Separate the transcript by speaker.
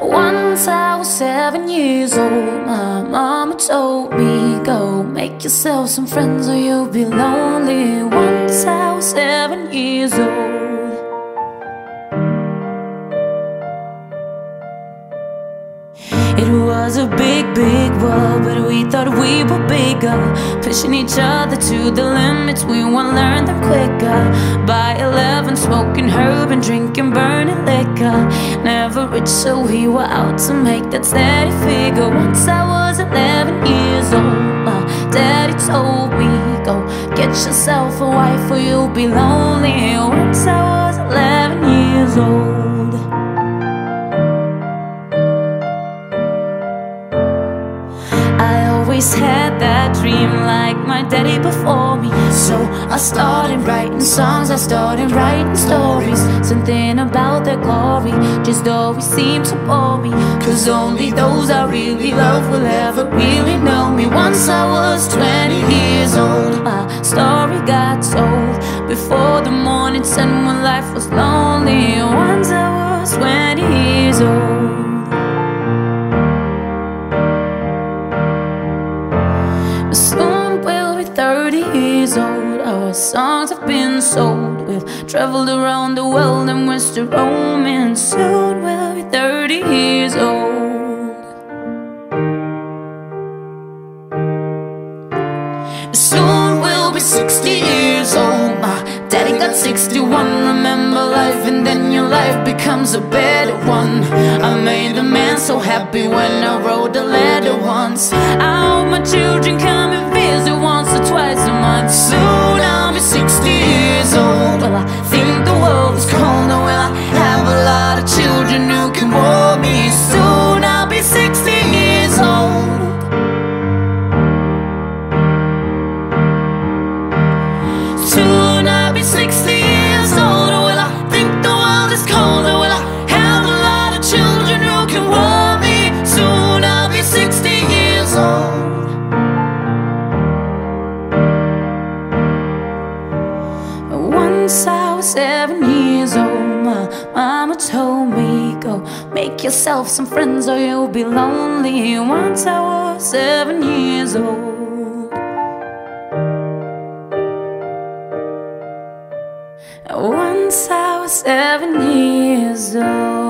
Speaker 1: Once I was 7 years old, my mama told me, go make yourself some friends or you'll be lonely. Once I was 7 years old. It was a big, big world, but we thought we were bigger, pushing each other to the limits. We want to learn them quicker. By 11, smoking herb and drinking burning liquor. Never rich, so we were out to make that steady figure. Once I was 11 years old, my daddy told me, go get yourself a wife or you'll be lonely. Once I was 11 years old. Always had that dream like my daddy before me. So I started writing songs, I started writing stories. Something about their glory just always seemed to bore me, 'cause only those I really love will ever really know me. Once I was 20 years old, my story got told before the morning sun when life was lonely. Once I was 20 years old. Soon we'll be 30 years old. Our songs have been sold. We've traveled around the world and we're still roaming. Soon we'll be 30 years old. Soon we'll be 60 years old. My daddy got 61. Remember life and then your life becomes a better one. I made a man so happy when I wrote a letter once. I hope my children come and visit once or twice a month. Soon I'll be 60 years old. Well, I think the world is cold. Will I have a lot of children who can warm me? Soon I'll be 60 years old. Soon I'll be 60 years old. Will I think the world is cold? Will I have a lot of children who can warm me? Soon I'll be 60 years old. Once I was 7 years old, my mama told me, go make yourself some friends or you'll be lonely. Once I was 7 years old. Once I was 7 years old.